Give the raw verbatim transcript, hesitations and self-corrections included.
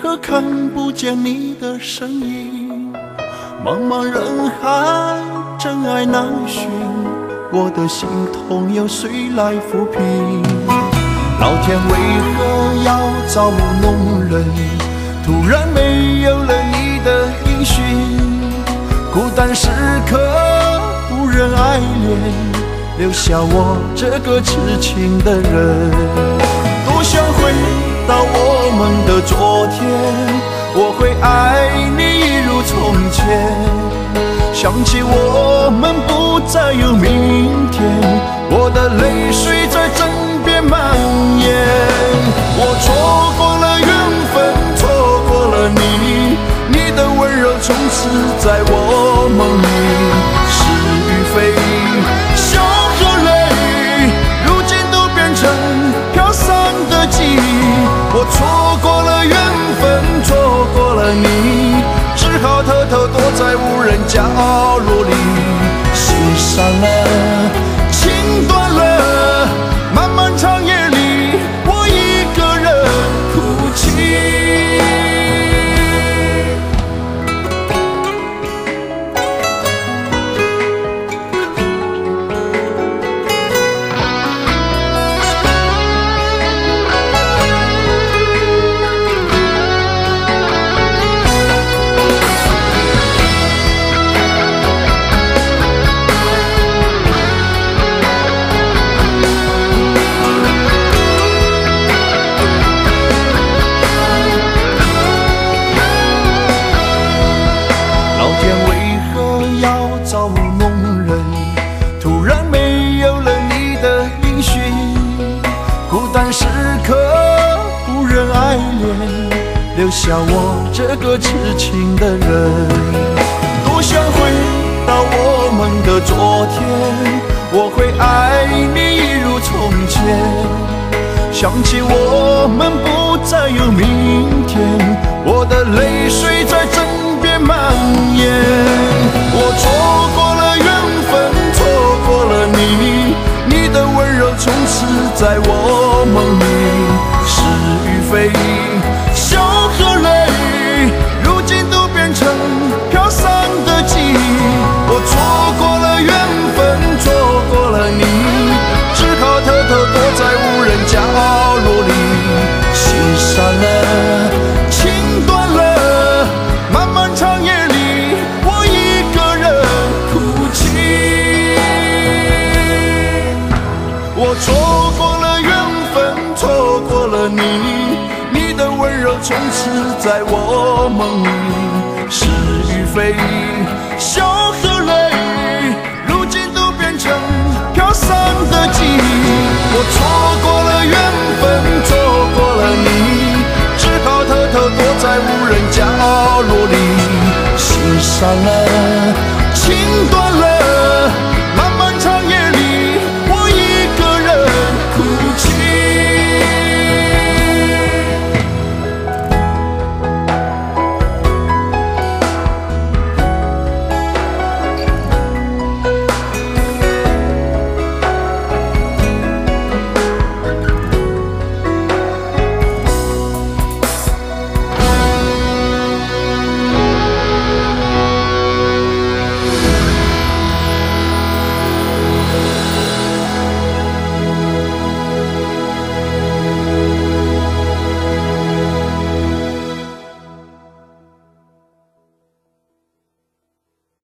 可看不见你的身影。茫茫人海，真爱难寻，我的心痛又谁来抚平？老天为何要造物弄人？突然没有了你的音讯，孤单时刻无人爱恋，留下我这个痴情的人。多想回到我们的昨天，我会爱你一如从前。想起我们不再有明天，我的泪水在枕边蔓延。我错过了缘分，错过了你，你的温柔从此在我梦里。是与非，笑和泪，如今都变成飘散的记忆。我错过了缘分，错过了你，只好偷偷躲在无人角落里。心散了，情断了，漫漫长夜里，我一个人哭泣。留下我这个痴情的人。多想回到我们的昨天，我会爱你一如从前。想起我们不再有明天，我的泪水在枕边蔓延。我错过了缘分，错过了你，你的温柔从此在我梦里。是与非，笑和泪，如今都变成飘散的记忆。我错过了缘分，错过了你，只好偷偷躲在无人角落里。心散了，情断了，漫漫长夜里，我一个人哭泣。我错过了缘分，错过了你，你的温柔从此在我梦里。是与非，笑和泪，如今都变成飘散的记忆。我错过了缘分，错过了你，只好偷偷躲在无人角落里。心散了，情断